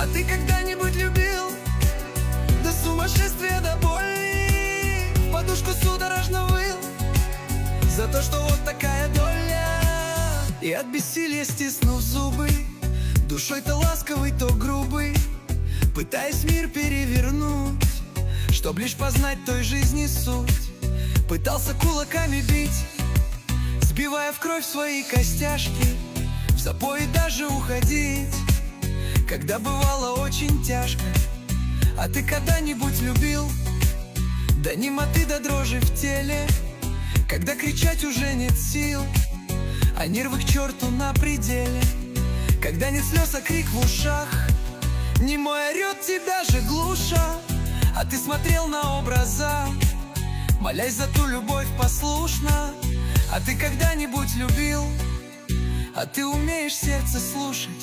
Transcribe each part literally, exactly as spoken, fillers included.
ты когда-нибудь любил до сумасшествия, до боли, в подушку судорожно выл за то, что вот такая доля? И от бессилия стиснув зубы, душой то ласковый, то грубый, пытаясь мир перевернуть, чтоб лишь познать той жизни суть, пытался кулаками бить, сбивая в кровь свои костяшки, в запои даже уходить, когда бывало очень тяжко. А ты когда-нибудь любил до немоты, до дрожи в теле, когда кричать уже нет сил, а нервы к черту на пределе, когда нет слез, а крик в ушах, немой орет тебя же глуша, а ты смотрел на образа, молясь за ту любовь послушно. А ты когда-нибудь любил, а ты умеешь сердце слушать?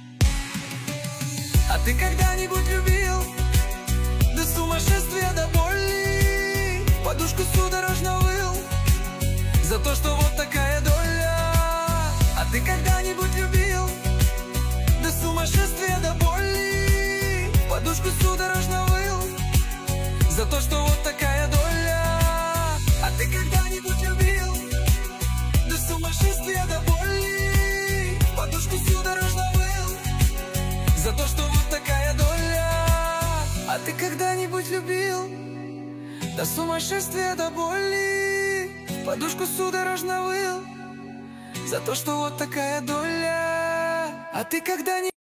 А ты когда-нибудь любил до сумасшествия, до боли, в подушку судорожно выл за то, что вот такая доля? А ты когда-нибудь любил до сумасшествия, до боли, в подушку судорожно выл за то, что вот такая доля? А ты когда-нибудь любил до сумасшествия, до боли, в подушку судорожно выл за то, что вот такая доля? А ты когда-нибудь любил до сумасшествия, до боли, в подушку судорожно выл за то, что вот такая доля? А ты когда-нибудь